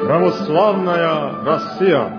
Православная Россия.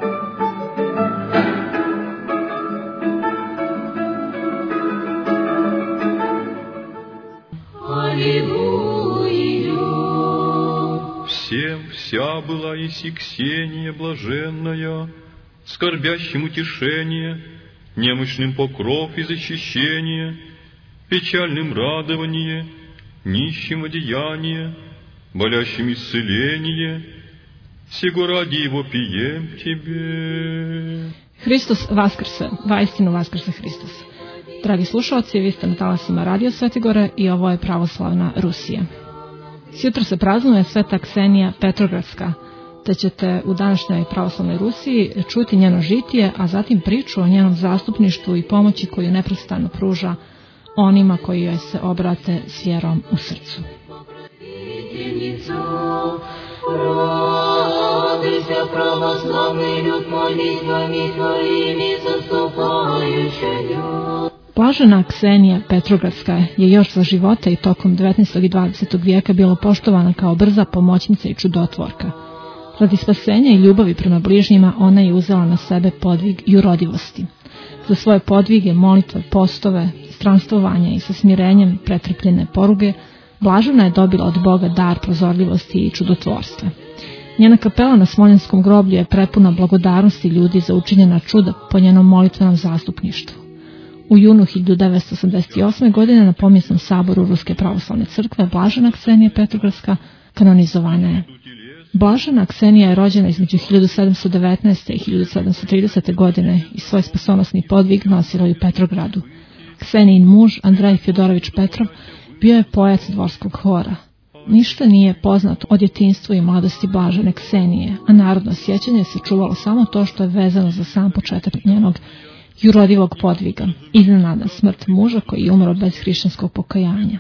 Всем вся была иси Ксения блаженная, скорбящим утешение, немощным покров и защищение, печальным радование, нищим одеяние, болящим исцеление. Сего ради его пием тебе. Hristos vaskrse, vaistinu vaskrse Hristos. Dragi slušalci, vi ste na talasima Radio Svetigore i ovo je Pravoslavna Rusija. Sutra se praznuje Sveta Ksenija Petrogradska, te ćete u današnjoj Pravoslavnoj Rusiji čuti njeno žitije, a zatim priču o njenom zastupništvu i pomoći koju neprestano pruža onima koji joj se obrate s vjerom u srcu. Радуйся, православный люд, молитвами твоими заступающая. Blažena Ksenija Petrogradska je još za života i tokom 19. i 20. vijeka bila poštovana kao brza pomoćnica i čudotvorka. Radi spasenja i ljubavi prema bližnjima ona je uzela na sebe podvig jurodivosti. Za svoje podvige, molitve, postove, stranstvovanja i sa smirenjem pretrpljene poruge, Blažena je dobila od Boga dar prozorljivosti i čudotvorstva. Njena kapela na Smoljenskom groblju je prepuna blagodarnosti ljudi za učinjena čuda po njenom molitvenom zastupništvu. U junu 1988. godine na pomjesnom saboru Ruske pravoslavne crkve Blažena Ksenija Petrogradska kanonizovana je. Blažena Ksenija je rođena između 1719. i 1730. godine i svoj spasonosni podvig nosila u Petrogradu. Ksenijin muž, Andrej Fjodorović Petrov, bio je pojac dvorskog hora. Ništa nije poznato o djetinjstvu i mladosti Blažene Ksenije, a narodno sjećanje se čuvalo samo to što je vezano za sam početak njenog jurodivog podviga, iznenada smrt muža koji je umro bez hrišćanskog pokajanja.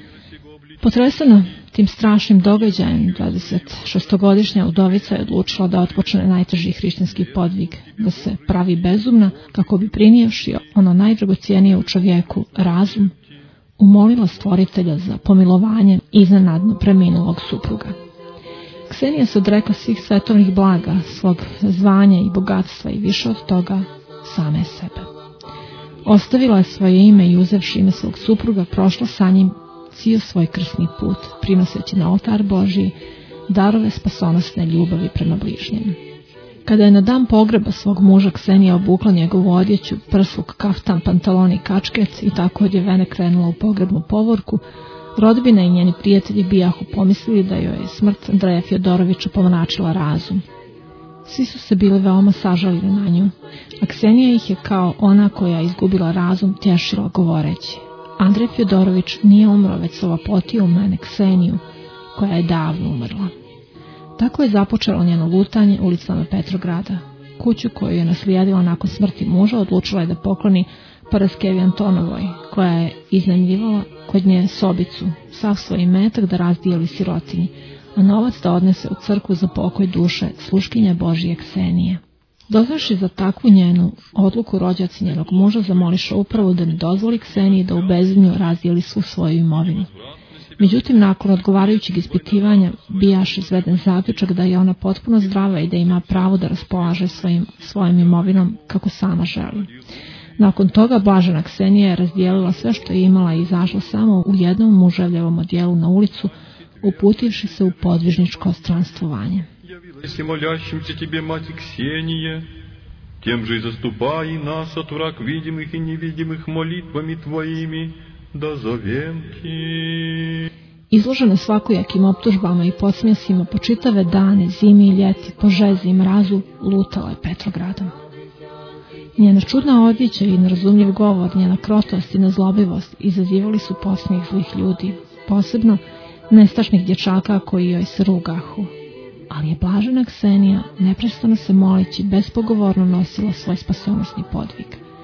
Potresena tim strašnim događajem, 26-godišnja udovica je odlučila da otpočne najteži hrišćanski podvig, da se pravi bezumna kako bi prinijevši ono najdragocijenije u čovjeku, razum, umolila stvoritelja za pomilovanje iznenadno preminulog supruga. Ksenija se odrekla svih svetovnih blaga, svog zvanja i bogatstva i više od toga same sebe. Ostavila je svoje ime i uzevši ime svog supruga prošla sa njim cijel svoj krsni put, prinoseći na oltar Božji darove spasonosne ljubavi prema bližnjem. Kada je na dan pogreba svog muža Ksenija obukla njegovu odjeću, prsluk, kaftan, pantaloni i kačkec i tako odjevene krenula u pogrebnu povorku, rodbina i njeni prijatelji bijahu pomislili da joj je smrt Andreja Fjodorovića pomračila razum. Svi su se bili veoma sažalili na nju, a Ksenija ih je kao ona koja je izgubila razum tješila govoreći: Andrej Fjodorović nije umro, već se ovapotio u mene, Kseniju, koja je davno umrla. Tako je započelo njeno lutanje ulicama Petrograda. Kuću koju je naslijedila nakon smrti muža odlučila je da pokloni Paraskevi Antonovoj, koja je iznajmljivala kod nje sobicu, sav svoj imetak da razdijeli sirotinji, a novac da odnese u crkvu za pokoj duše sluškinje Božije Ksenije. Doznavši za takvu njenu odluku, rođaci njenog muža zamoliše upravu da ne dozvoli Kseniji da u bezumlju razdijeli svu svoju imovinu. Međutim, nakon odgovarajućeg ispitivanja bijaš izveden zaključak da je ona potpuno zdrava i da ima pravo da raspolaže svojom imovinom kako sama želi. Nakon toga Blažena Ksenija je razdijelila sve što je imala i izašla samo u jednom muževljevom odjelu na ulicu, uputivši se u podvižničko stranstvovanje. Если молящимся тебе, Мать Ксения, тем же и заступай нас от враг видимых и невидимых молитвами Твоими, да зовем Ти. Izložena svakojakim optužbama i podsmjesima po čitave dane, zimi i ljeti, po žezi i mrazu, lutala je Petrogradom. Njena čudna odjeća i nerazumljiv govor, njena krotost i nezlobivost izazivali su podsmijeh zlih ljudi, posebno nestašnih dječaka koji joj se rugahu. Ali je Blažena Ksenija neprestano se molići bespogovorno nosila svoj spasonosni podvig.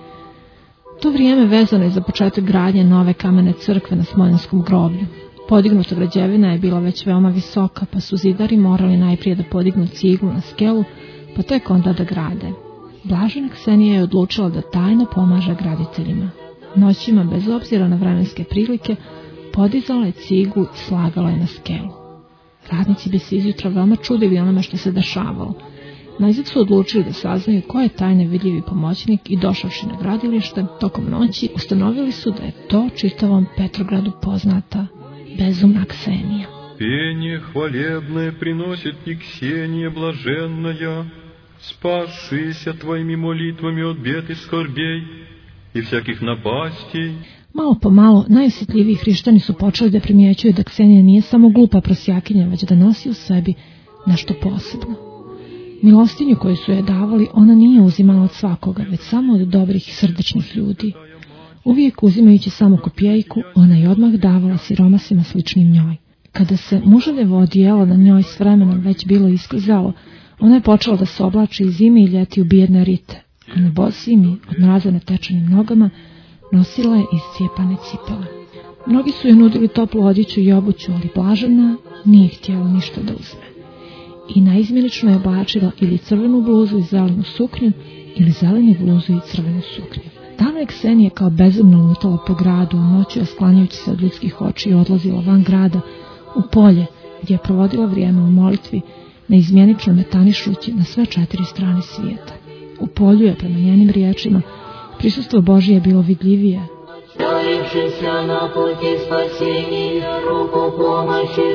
To vrijeme vezano je za početak gradnje nove kamene crkve na Smoljenskom groblju. Podignuta građevina je bila već veoma visoka, pa su zidari morali najprije da podignu ciglu na skelu, pa tek onda da grade. Blažena Ksenija je odlučila da tajno pomaže graditeljima. Noćima, bez obzira na vremenske prilike, podizala je ciglu i slagala je na skelu. Radnici bi se izjutra veoma čudili onome što se dešavalo. Najzad su odlučili da saznaju ko je taj nevidljivi pomoćnik i došavši na gradilište tokom noći ustanovili su da je to čitavom Petrogradu poznata bezumna Ksenija. Пение хвалебное приносит и Ксения блаженная, спасшаяся твоими молитвами от бед и скорбей и всяких напастей. Malo po malo, najosjetljiviji hrišćani su počeli da primjećuju da Ksenija nije samo glupa prosjakinja, već da nosi u sebi nešto posebno. Milostinju koju su je davali, ona nije uzimala od svakoga, već samo od dobrih i srdečnih ljudi. Uvijek uzimajući samo kopijejku, ona je odmah davala siromasima sličnim njoj. Kada se mužaljevo odijelo na njoj s vremenom već bilo isklizalo, ona je počela da se oblači i zimi i ljeti u bijedne rite, a na bosijim i od mraza natečenim nogama nosila je iscijepane cipele. Mnogi su joj nudili toplu odjeću i obuću, ali blažena nije htjela ništa da uzme. I naizmjenično je oblačila ili crvenu bluzu i zelenu suknju, ili zelenu bluzu i crvenu suknju. Davno je Ksenija kao bezumno lutala po gradu, a noću je sklanjajući se od ljudskih očiju odlazila van grada u polje, gdje je provodila vrijeme u molitvi, neizmjenično metanišući na sve 4 strane svijeta. U polju je, prema njenim riječima, prisustvo Božije bilo vidljivije. Ставившийся на пути спасения, руку помощи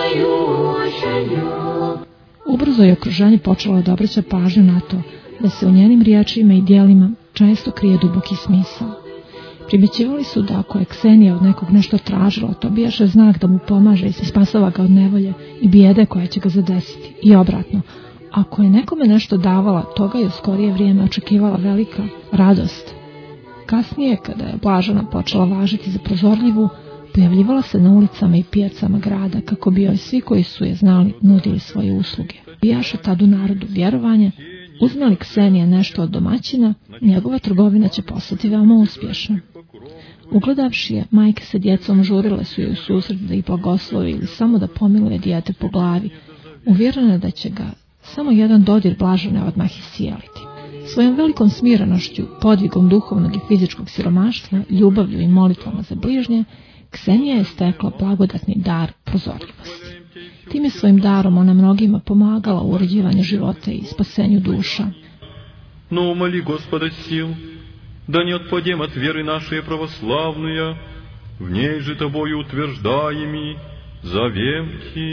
подающую. Ubrzo je okruženje počelo da obraća pažnju na to da se u njenim riječima i djelima često krije duboki smisao. Primjećivali su da ako je Ksenija od nekog nešto tražila, to bijaše znak da mu pomaže i spasava ga od nevolje i bijede koja će ga zadesiti. I obratno, ako je nekome nešto davala, toga je u skorije vrijeme očekivala velika radost. Kasnije, kada je blažena počela važiti za prozorljivu, pojavljivala se na ulicama i pijacama grada kako bi joj svi koji su je znali nudili svoje usluge. Bijaše tad u narodu vjerovanje, uzme li Ksenija nešto od domaćina, njegova trgovina će postati veoma uspješna. Ugledavši je, majke sa djecom žurile su joj u susret da ih blagoslovi ili samo da pomiluje dijete po glavi, uvjerena da će ga samo jedan dodir blažene odmah isijeliti. Svojom velikom smirenošću, podvigom duhovnog i fizičkog siromaštva, ljubavlju i molitvama za bližnje, Ksenija je stekla blagodatni dar prozorljivosti. Time svojim darom ona mnogima pomagala u uređivanju života i spasenju duša. Но умоли Господа сил, да не отпадем от веры нашей православные, в ней же тобою утверждаеми, завемки.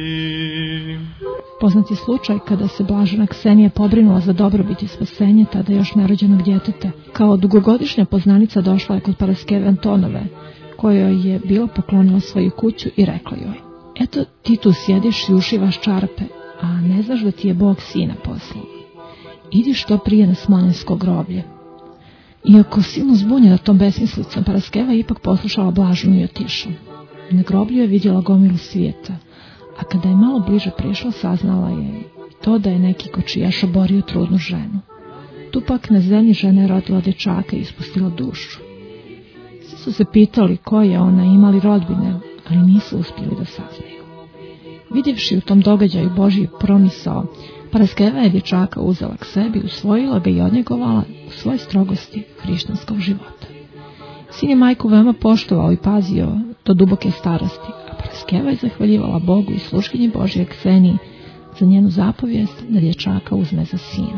Poznat je slučaj kada se blažena Ksenija pobrinula za dobrobit i spasenje tada još nerođenog djeteta. Kao dugogodišnja poznanica došla je kod Paraskeve Antonove, kojoj je bila poklonila svoju kuću i rekla joj: eto, ti tu sjediš i ušivaš čarape, a ne znaš da ti je Bog sina poslao. Idi što prije na Smoljensko groblje. Iako silno zbunjena tom besmislicom, Paraskeva je ipak poslušala blaženu i otišla. Na groblju je vidjela gomilu svijeta, a kada je malo bliže prišla, saznala je to da je neki kočijaš oborio trudnu ženu. Tu pak na zemlji žena je rodila dječaka i ispustila dušu. Svi su se pitali ko je ona, imali rodbine, ali nisu uspjeli da saznaju. Vidjevši u tom događaju Božji promisao, Paraskeva je dječaka uzela k sebi, usvojila ga i odnjegovala u svoj strogosti hrišćanskog života. Sin je majku veoma poštovao i pazio do duboke starosti, a Paraskeva je zahvaljivala Bogu i sluškinji Božje Kseniji za njenu zapovijest da dječaka uzme za sina.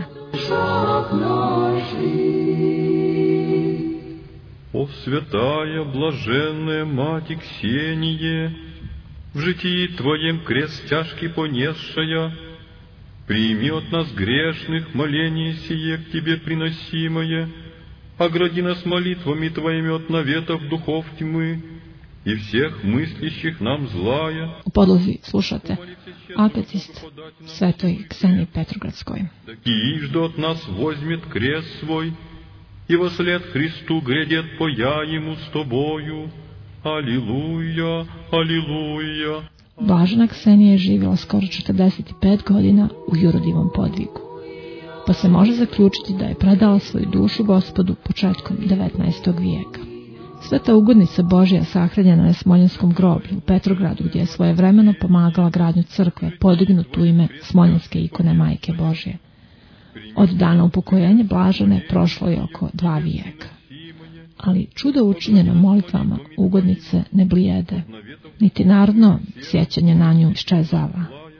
О, святая, блаженная Мать Ксения, в житии Твоем крест тяжкий понесшая, прими от нас грешных моление сие к Тебе приносимое, огради нас молитвами Твоими от наветов духов тьмы и всех мыслящих нам злая. U podlozi slušate Akatist Svetoj Kseniji Petrogradskoj. Иждо от нас возьмет крест свой, и вослед Христу грядет пояему с Тобою. Аллилуйя, аллилуйя. Blažena Ksenija je živjela skoro 45 godina u jurodivom podvigu, pa se može zaključiti da je predala svoju dušu Gospodu početkom 19. vijeka. Sveta ugodnica Božja sahranjena na Smoljenskom groblju u Petrogradu, gdje je svojevremeno pomagala gradnju crkve podignutu u ime Smoljenske ikone Majke Božje. Od dana upokojenja blažene prošlo je oko 2 vijeka. Ali čudo učinjeno molitvama ugodnice ne blijede, niti narodno sjećanje na nju iščezava.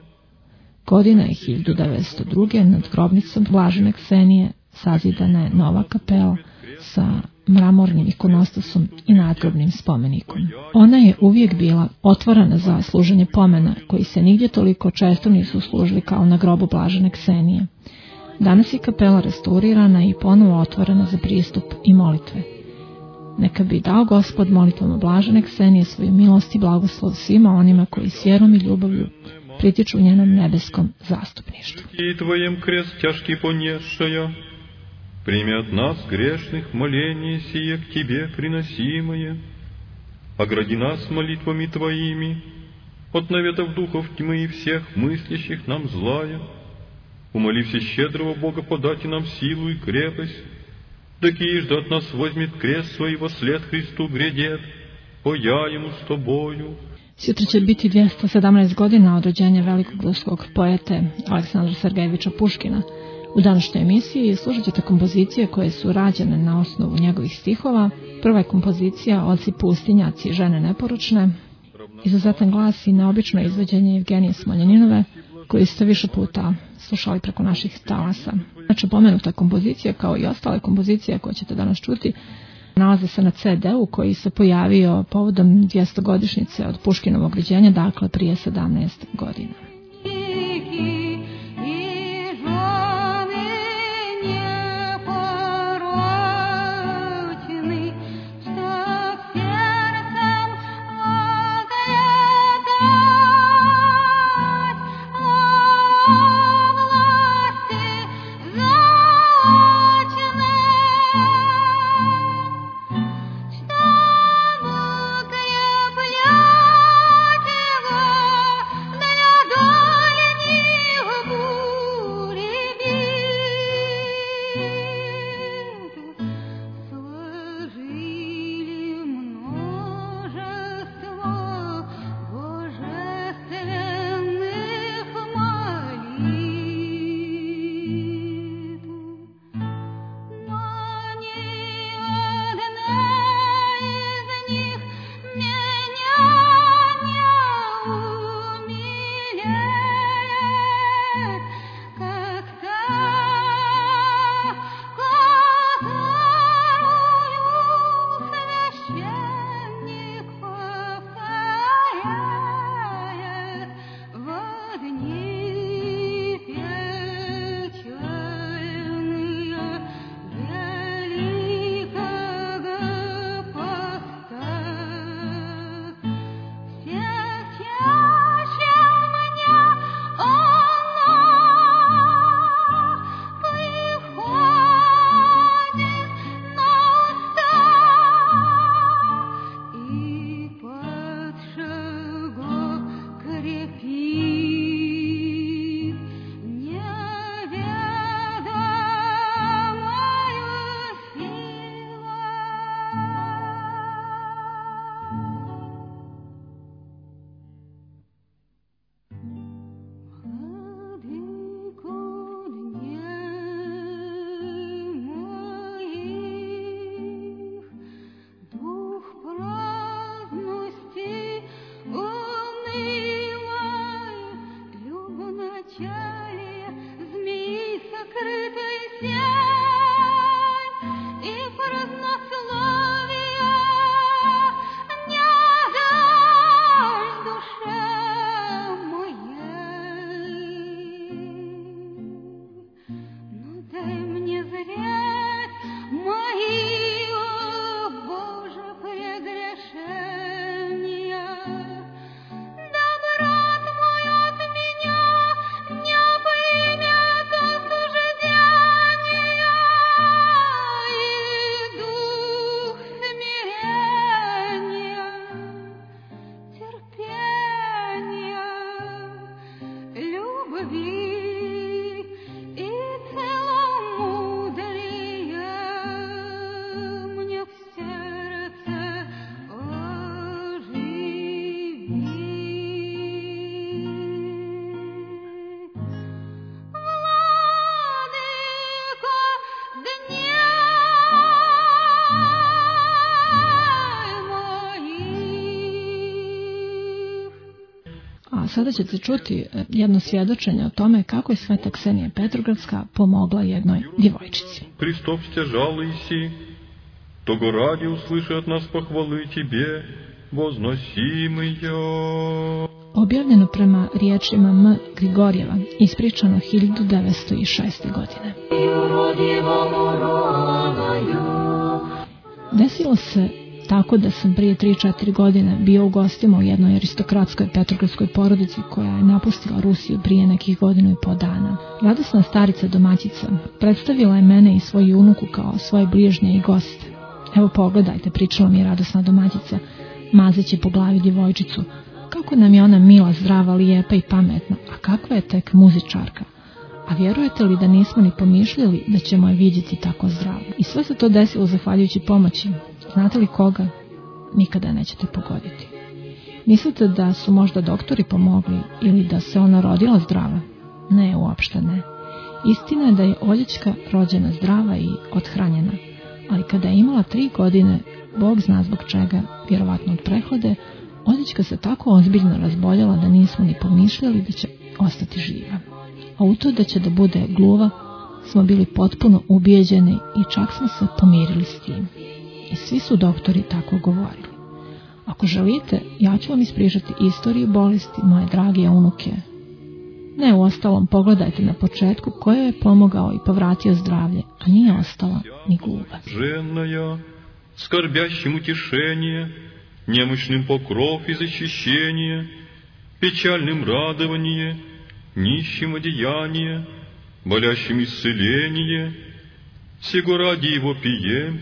godine 1902. nad grobnicom blažene Ksenije sazidana je nova kapela sa mramornim ikonostasom i nadgrobnim spomenikom. Ona je uvijek bila otvorena za služenje pomena, koji se nigdje toliko često nisu služili kao na grobu blažene Ksenije. Danas je kapela restaurirana i ponovo otvorena za pristup i molitve. Neka bi dao Gospod molitvama blažene Ksenije svoju milost i blagoslov svima onima koji s vjerom i ljubavlju pritiču u njenom nebeskom zastupništvu. И Твоем крест тяжкий понесшая, прими от нас грешных моление сие к Тебе приносимое, огради нас молитвами Твоими от наветов духов тьмы и всех мыслящих нам злая, умоли всещедрого Бога подать нам силу и крепость, такие ж да от нас возьмет крест свой во след Христу грядет, поя ему с Тобою. Sutra će biti 217 godina od rođenja velikog ruskog poete Aleksandra Sergejeviča Puškina. U današnjoj emisiji slušat ćete kompozicije koje su rađene na osnovu njegovih stihova. Prva je kompozicija Oci pustinjaci, žene neporočne. Izuzetan glas i neobično izvođenje Evgenije Smoljaninove, koju ste više puta slušali preko naših talasa. Znači, pomenuta kompozicija, kao i ostale kompozicije koje ćete danas čuti, nalaze se na CD-u koji se pojavio povodom 200-godišnjice od Puškinovog rođenja, dakle prije 17 godina. sada ćete čuti jedno svjedočenje o tome kako je sveta Ksenija Petrogradska pomogla jednoj djevojčici. Приступсте, жалуйся, того ради услыши от нас похвалы тебе, возносимые. Objavljeno prema riječima M. Grigorjeva, ispričano 1906. godine. Desilo se tako da sam prije 3-4 godine bio u gostima u jednoj aristokratskoj petrogradskoj porodici koja je napustila Rusiju prije nekih 1,5 dana. Radosna starica domaćica predstavila je mene i svoju unuku kao svoje bližnje i goste. Evo pogledajte, pričala mi je radosna domaćica, mazeći po glavi djevojčicu. Kako nam je ona mila, zdrava, lijepa i pametna, a kakva je tek muzičarka. A vjerujete li da nismo ni pomišljali da ćemo je vidjeti tako zdravu? I sve se to desilo zahvaljujući pomoći. Znate li koga? Nikada nećete pogoditi. Mislite da su možda doktori pomogli ili da se ona rodila zdrava? Ne, uopšte ne. Istina je da je Oljička rođena zdrava i othranjena, ali kada je imala 3 godine, Bog zna zbog čega, vjerovatno od prehlade, Oljička se tako ozbiljno razboljela da nismo ni pomišljali da će ostati živa. A u to da će da bude gluva smo bili potpuno ubijeđeni i čak smo se pomirili s tim. I svi su doktori tako govorili. Ako želite, ja ću vam ispričati istoriju bolesti moje drage unuke. Ne, uostalom, pogledajte na početku koje je pomogao i povratio zdravlje, a nije ostala ni gluva. Женная, скорбящим утешение, немощным покров и защищение, печальным радование, нищим одеяние, болящим исцеление, сего ради его пием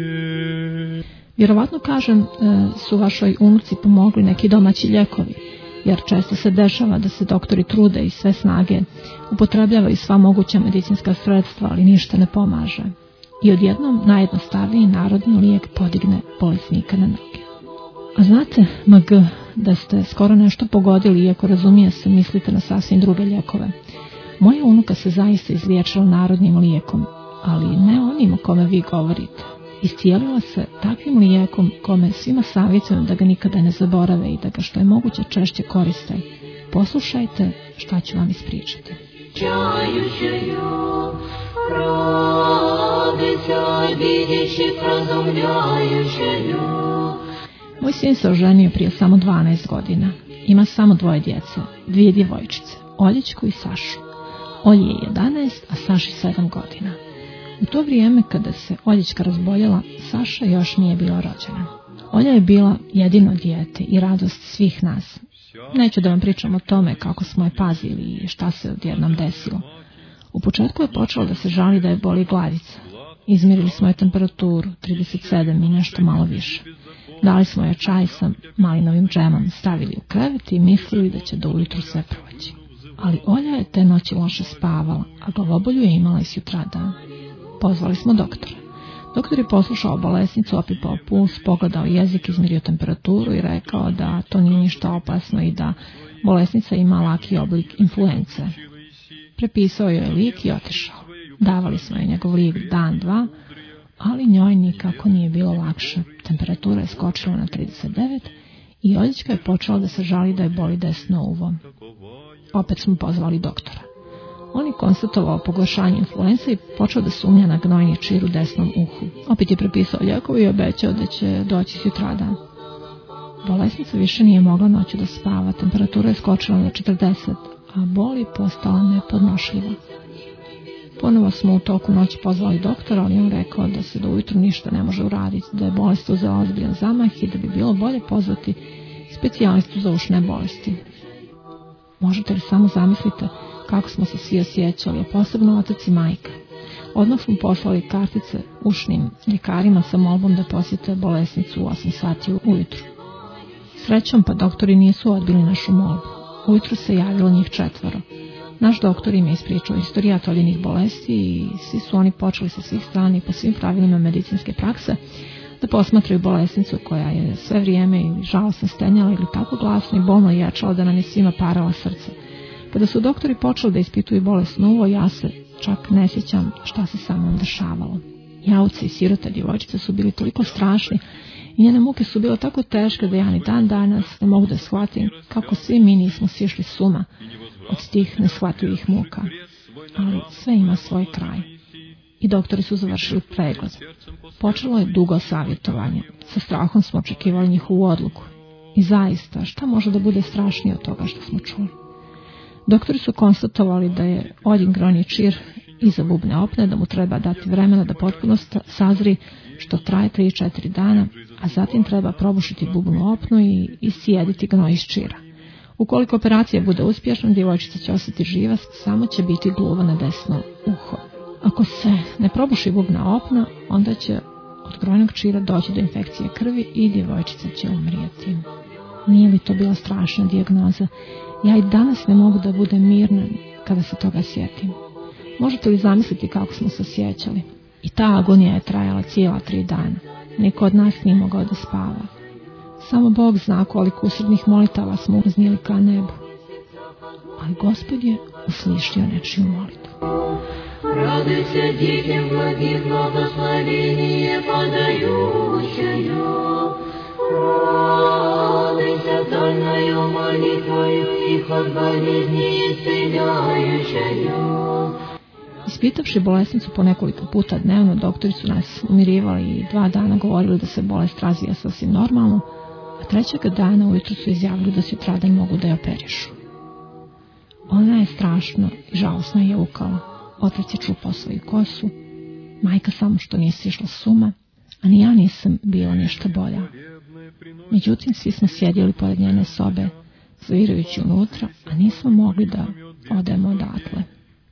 тебе. Vjerovatno kažem su vašoj unuci pomogli neki domaći lijekovi, jer često se dešava da se doktori trude i sve snage upotrebljavaju sva moguća medicinska sredstva, ali ništa ne pomaže. I odjednom najjednostavniji narodni lijek podigne bolesnika na noge. A znate, MG, da ste skoro nešto pogodili, iako razumije se, mislite na sasvim druge lijekove. Moja unuka se zaista izliječila narodnim lijekom, ali ne onim o kome vi govorite. Iscijelila se takvim lijekom kome svima savjetujem da ga nikada ne zaborave i da ga što je moguće češće koriste. Poslušajte šta ću vam ispričati. Moj sin se oženio prije samo 12 godina. Ima samo 2 djece, 2 djevojčice, Oljičku i Sašu. Olji je 11, a Saši 7 godina. U to vrijeme kada se Oljička razboljela, Saša još nije bila rođena. Olja je bila jedino dijete i radost svih nas. Neću da vam pričam o tome kako smo je pazili i šta se odjednom desilo. U početku je počelo da se žali da je boli glavica. Izmjerili smo je temperaturu, 37 i nešto malo više. Dali smo je čaj sa malinovim džemom, stavili u krevet i mislili da će do ujutru sve proći. Ali Olja je te noći loše spavala, a glavobolju je imala i sutradan. Pozvali smo doktora. Doktor je poslušao bolesnicu, opipao puls, pogledao jezik, izmjerio temperaturu i rekao da to nije ništa opasno i da bolesnica ima laki oblik influence. Prepisao joj je lijek i otišao. Davali smo joj njegov lijek dan, 2, ali njoj nikako nije bilo lakše. Temperatura je skočila na 39 i Oljička je počela da se žali da je boli desno uvo. Opet smo pozvali doktora. On je konstatovao pogoršanje influence i počeo da sumnja na gnojni čir u desnom uhu. Opet je prepisao lijekove i obećao da će doći sutradan. Bolesnica više nije mogla noću da spava, temperatura je skočila na 40, a bol je postala nepodnošljiva. Ponovo smo u toku noći pozvali doktora, ali on rekao da se do ujutru ništa ne može uraditi, da je bolest uzela ozbiljan zamah i da bi bilo bolje pozvati specijalistu za ušne bolesti. Možete li samo zamislite kako smo se svi osjećali, a posebno otac i majka. Odmah smo poslali kartice ušnim ljekarima sa molbom da posjete bolesnicu u 8 sati ujutru. Srećom pa doktori nisu odbili našu molbu. Ujutru se javilo njih 4. Naš doktor im je ispričao istorijat Oljinih bolesti i svi su oni počeli sa svih strana i po svim pravilima medicinske prakse da posmatraju bolesnicu koja je sve vrijeme ili žalosno stenjala ili tako glasno i bolno ječala da nam je svima parala srce. Kada su doktori počeli da ispituju bolest na uvo, ja se čak ne sjećam šta se sa mnom dešavalo. Jauci i sirota djevojčica su bili toliko strašni i njene muke su bile tako teške da ja ni dan danas ne mogu da shvatim kako svi mi nismo sišli s uma od tih neshvatljivih muka. Ali sve ima svoj kraj. I doktori su završili pregled. Počelo je dugo savjetovanje. Sa strahom smo očekivali njihovu odluku. I zaista, šta može da bude strašnije od toga što smo čuli? Doktori su konstatovali da je Oljin groni čir iza bubne opne, da mu treba dati vremena da potpuno sazri, što traje 3-4 dana, a zatim treba probušiti bubnu opnu i iscijediti gnoj iz čira. Ukoliko operacija bude uspješna, djevojčica će ostati živa, samo će biti gluva na desno uho. Ako se ne probuši bubna opna, onda će od gnojnog čira doći do infekcije krvi i djevojčica će umrijeti. Nije li to bila strašna dijagnoza? Ja i danas ne mogu da budem mirna kada se toga sjetim. Možete li zamisliti kako smo se osjećali? I ta agonija je trajala cijela 3 dana. Niko od nas nije mogao da spava. Samo Bog zna koliko usrednih molitava smo uznijeli ka nebu. Ali Gospod je uslišio nečiju molitvu. Радуйся, детям благих благословение подающую. Радуйся, дальною молитвою их от болезни исцеляющую. Ispitavši bolesnicu po nekoliko puta dnevno, doktori su nas umirivali i 2 dana govorili da se bolest razvija sasvim normalno, a 3. dana ujutro su izjavili da sutradan mogu da je operišu. Ona je strašno i žalosno jaukala. Otac je čupao svoju kosu, majka samo što nije sišla s uma, a ni ja nisam bila ništa bolja. Međutim, svi smo sjedili pored njene sobe, zavirajući unutra, a nismo mogli da odemo odatle.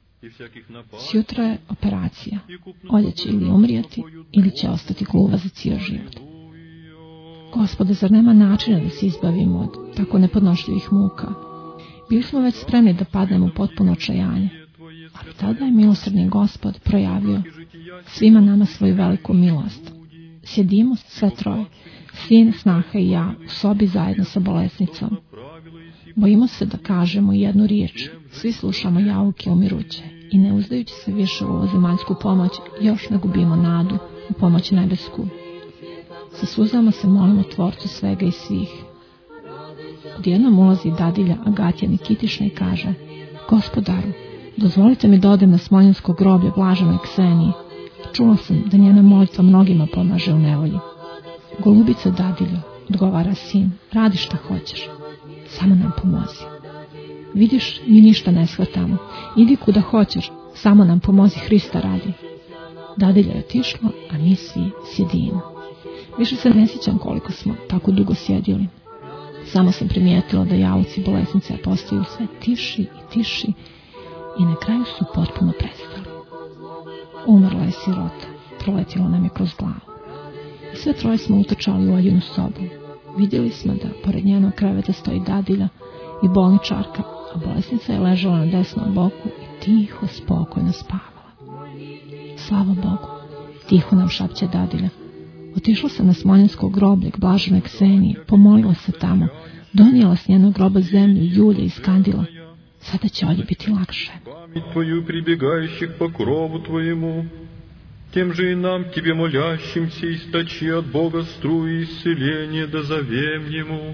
Sjutra je operacija. Olja će ili umrijeti, ili će ostati gluva za cijel život. Gospode, zar nema načina da se izbavimo od tako nepodnošljivih muka? Bili smo već spremni da padnemo u potpuno očajanje. Ali tada je milosrdni Gospod projavio svima nama svoju veliku milost. Sjedimo sve troje, sin, snaha i ja, u sobi zajedno sa bolesnicom. Bojimo se da kažemo jednu riječ, svi slušamo jauke umiruće i ne uzdajući se više u ovozemaljsku pomoć, još ne gubimo nadu u pomoć nebesku. Sa suzama se molimo Tvorcu svega i svih. Odjednom ulazi dadilja Agatija Nikitišna i kaže: Gospodaru, dozvolite mi da odem na Smoljansko groblje blaženoj Kseniji. Čula sam da njena molitva mnogima pomaže u nevolji. Golubice dadiljo, odgovara sin, radi šta hoćeš, samo nam pomozi. Vidiš, mi ništa ne shvatamo. Idi kuda hoćeš, samo nam pomozi, Hrista radi. Dadilja je otišla, a mi svi sjedimo. Više se ne sjećam koliko smo tako dugo sjedili. Samo sam primijetila da jauci bolesnice postaju sve tiši i tiši i na kraju su potpuno prestali. Umrla je sirota, proletilo nam je kroz glavu. I sve troje smo utrčali u Oljinu sobu. Vidjeli smo da pored njenog kreveta stoji dadilja i bolničarka, a bolesnica je ležala na desnom boku i tiho, spokojno spavala. Slava Bogu, tiho nam šapće dadilja. Otišla sam na Smoljansko groblje k blaženoj Kseniji, pomolila se tamo, donijela s njenog groba zemlju, ljulje i skandila. Sada će Olji biti lakše. Память Твою прибегающих по крову Твоему, тем же и нам, Тебе молящимся, источи от Бога струи исцеления, да зовем Ему.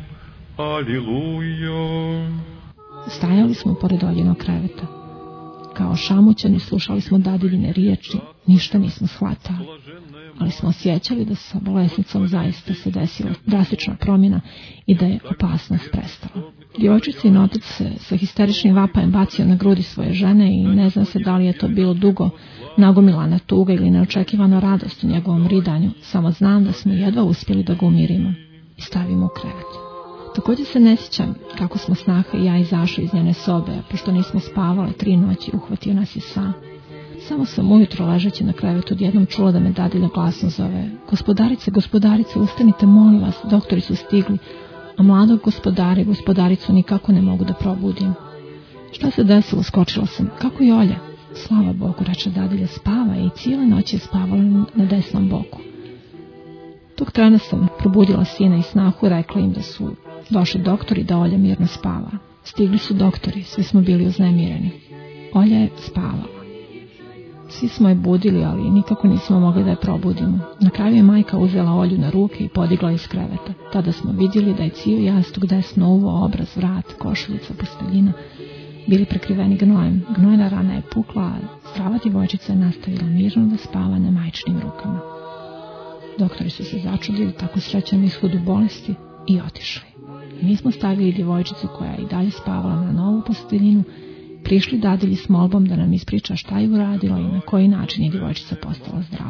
Аллилуйя. Stajali smo pored Oljinog kreveta. Kao šamućani slušali smo dadiljine riječi, ništa nismo shvatali. Ali smo osjećali da sa bolesnicom zaista se desila drastična promjena i da je opasnost prestala. Djevojčica i otac se sa histeričnim vapajem bacio na grudi svoje žene i ne zna se da li je to bilo dugo nagomilana tuga ili neočekivana radost u njegovom ridanju, samo znam da smo jedva uspjeli da ga umirimo i stavimo u krevet. Također se ne sjećam kako smo snaha i ja izašli iz njene sobe, pošto nismo spavale 3 noći, uhvatio nas je san. Samo sam ujutro ležeći na krevetu odjednom čula da me dadilja glasno zove: Gospodarice, gospodarice, ustanite, molim vas, doktori su stigli, a mladog gospodara i gospodaricu nikako ne mogu da probudim. Šta se desilo, skočila sam, kako je Olja? Slava Bogu, reče dadilja, spava je i cijele noći je spavala na desnom boku. Tog trena sam probudila sina i snahu, rekla im da su došli doktori, da Olja mirno spava. Stigli su doktori, svi smo bili uznemireni. Olja je spavala. Svi Svi smo je budili, ali nikako nismo mogli da je probudimo. Na kraju je majka uzela Olju na ruke i podigla iz kreveta. Tada smo vidjeli da je cijel jastuk, desno uvo, obraz, vrat, košuljica, posteljina bili prekriveni gnojem. Gnojna rana je pukla, a zdrava djevojčica je nastavila mirno da spava na majčinim rukama. Doktori su se začudili tako srećnom ishodu bolesti i otišli. Mi smo stavili djevojčicu koja je i dalje spavala na novu posteljinu, prišli dadilji s molbom da nam ispriča šta je uradila i na koji način je djevojčica postala zdrava.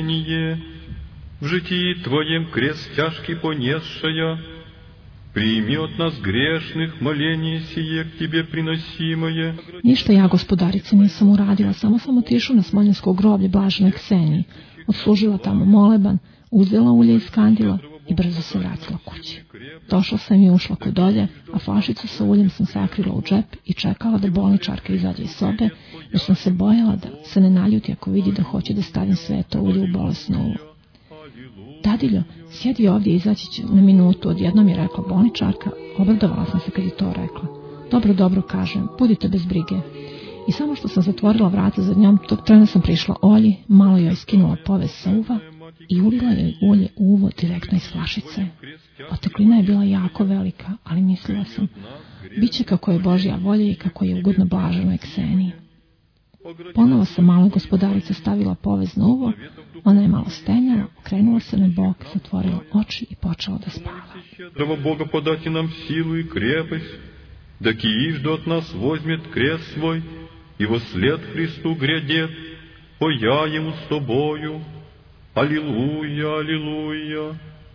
В житии Твоем крест тяжкий понесшая, прими от нас грешных моление сие к Тебе приносимое. Ništa ja, gospodarice, nisam uradila, samo sam otišla na Smoljansko groblje blaženoj Kseniji, odslužila tamo moleban, uzela ulje iz kandila i brzo se vratila kući. Došla sam i ušla kod Olje, a flašicu sa uljem sam sakrila u džep i čekala da bolničarka izađe iz sobe, jer sam se bojala da se ne naljuti ako vidi da hoće da stavim sve to ulje u bolesno uvo. Dadiljo, sjedi ovdje, izaći će na minutu, odjednom je rekla bolničarka. Obradovala sam se kad je to rekla. Dobro, dobro, kažem, budite bez brige. I samo što sam zatvorila vrata za njom, tog trena sam prišla Olji, malo joj skinula povez sa uva i ulila joj ulje u uvo direktno iz flašice. Oteklina je bila jako velika, ali mislila sam, bit će kako je Božja volja i kako je ugodno blaženoj Kseniji. Ponovo sam maloj gospodarice stavila povez na uvo, ona je malo stenjala, okrenula se na bok, zatvorila oči i počela da spava. Щедрого Бога подати нам силу и крепость, да киижда от нас возьмет крест свой, и во след Христу грядет, я ему с тобою. Аллилуйя, аллилуйя,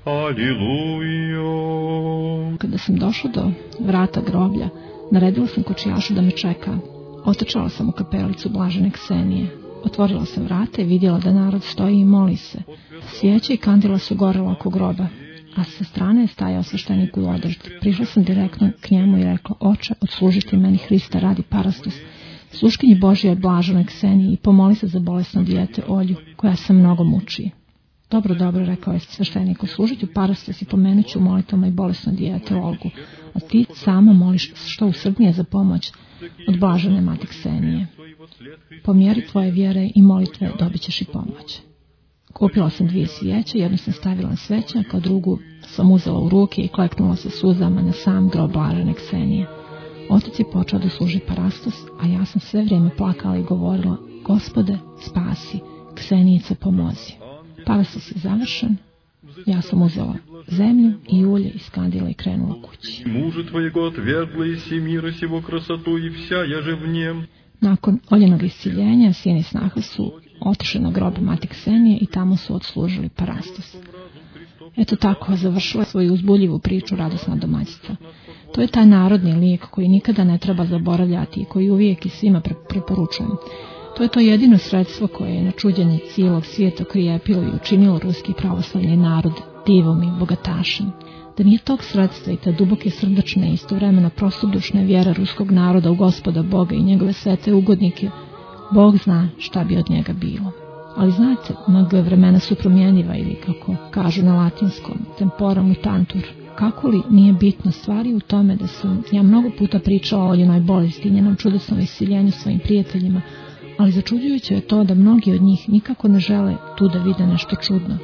аллилуйя. Kada sam došla do vrata groblja, naredila sam kočijašu da me čeka. Otrčala sam u kapelicu blažene Ksenije. Otvorila sam vrata i vidjela da narod stoji i moli se. Svijeće i kandila su gorela oko groba, a sa strane je stajao sveštenik u održbi. Prišla sam direktno k njemu i rekla: Oče, odslužiti meni Hrista radi parastos, sluškinji Božje od blaženoj Kseniji i pomoli se za bolesno dijete Olju, koja se mnogo muči. Dobro, dobro, rekao je sveštenik, odslužit ću parastos i pomenut ću molitama i bolesno dijete Olgu, a ti samo moliš što usrdnije za pomoć od blažene mati Ksenije. Po mjeri tvoje vjere i molitve dobit ćeš i pomoć. Kupila sam 2 svijeće, jednu sam stavila na svećnjak, a drugu sam uzela u ruke i kleknula sa suzama na sam grob blažene Ksenije. Otac je počeo da služi parastos, a ja sam sve vrijeme plakala i govorila: Gospode, spasi, Ksenijice, pomozi. Parastos je završen, ja sam uzela zemlju i ulje iz kandila i krenula kući. Мужа твоего отвергла и си мира сего красоту, и вся я же в нем. Nakon Oljenog isciljenja, sin i snaha su otišli na grob mati Ksenije i tamo su odslužili parastos. Eto tako završila svoju uzbuljivu priču radosna domaćica. To je taj narodni lijek koji nikada ne treba zaboravljati i koji uvijek i svima preporučujem. To je to jedino sredstvo koje je na čuđenje cijelog svijeta okrijepilo i učinilo ruski pravoslavni narod divom i bogatašem. Da nije tog sredstva i te duboke srdačne i istovremeno prostodušne vjere ruskog naroda u Gospoda Boga i njegove svete ugodnike, Bog zna šta bi od njega bilo. Ali znate, mnoge vremena su promjenjiva ili, kako kažu na latinskom, tempora mutantur. Kako li nije bitno, stvari u tome da sam ja mnogo puta pričala o Oljenoj bolesti i njenom čudesnom isciljenju svojim prijateljima, ali začuđujuće je to da mnogi od njih nikako ne žele tu da vide nešto čudno.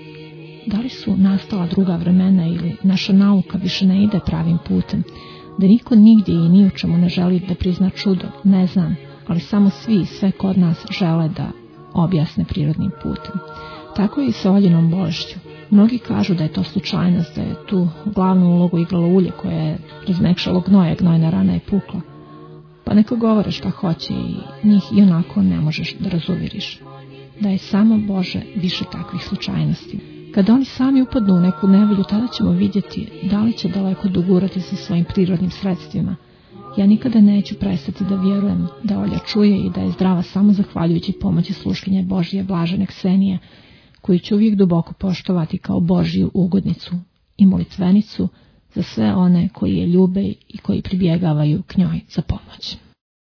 Da li su nastala druga vremena ili naša nauka više ne ide pravim putem, da niko nigdje i ni u čemu ne želi da prizna čudo, ne znam, ali samo svi i sve kod nas žele da objasne prirodnim putem. Tako je i sa Oljenom bolešću. Mnogi kažu da je to slučajnost, da je tu glavnu ulogu igralo ulje koje je razmekšalo gnoje, gnojna rana je pukla. Pa neka govore šta hoće i njih i onako ne možeš da razuviriš. Da je samo Bože više takvih slučajnosti. Kada oni sami upadnu u neku nevolju, tada ćemo vidjeti da li će daleko dogurati sa svojim prirodnim sredstvima. Ja nikada neću prestati da vjerujem da Olja čuje i da je zdrava samo zahvaljujući pomoći sluškinje Božje blažene Ksenije, koju ću uvijek duboko poštovati kao Božju ugodnicu i molitvenicu za sve one koji je ljube i koji pribjegavaju k njoj za pomoć.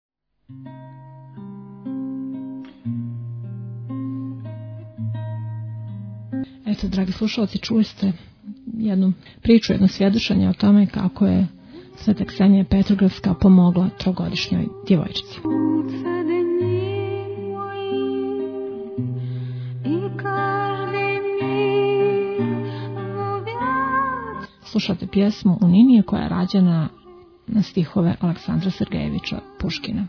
Eto, dragi slušalci, čuli ste jednu priču, jedno svjedočenje o tome kako je Sveta Ksenija Petrogradska pomogla 3-godišnjoj djevojčici. Slušate pjesmu Uninije koja je rađena na stihove Aleksandra Sergejevića Puškina.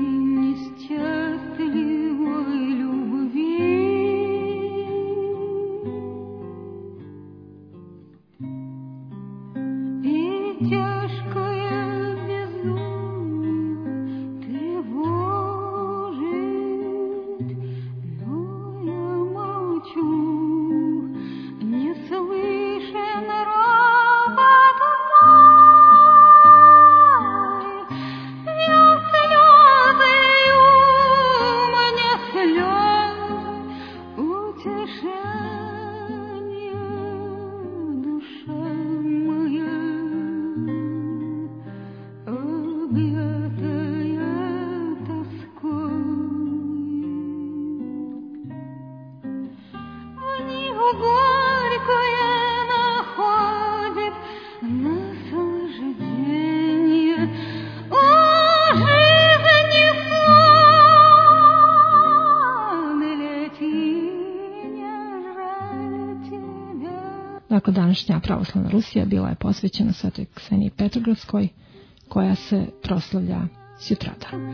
Dakle, današnja pravoslavna Rusija bila je posvećena Svetoj Kseniji Petrogradskoj, koja se proslavlja sutradan.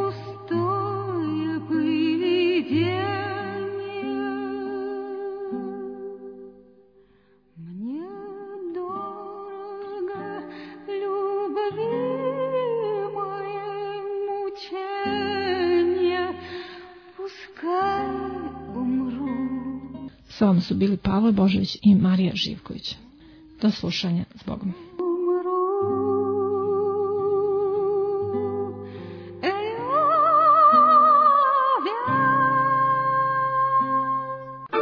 Sa vama su bili Pavle Božović i Marija Živković. Do slušanja, s Bogom.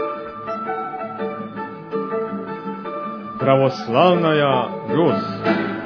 Православная Русь.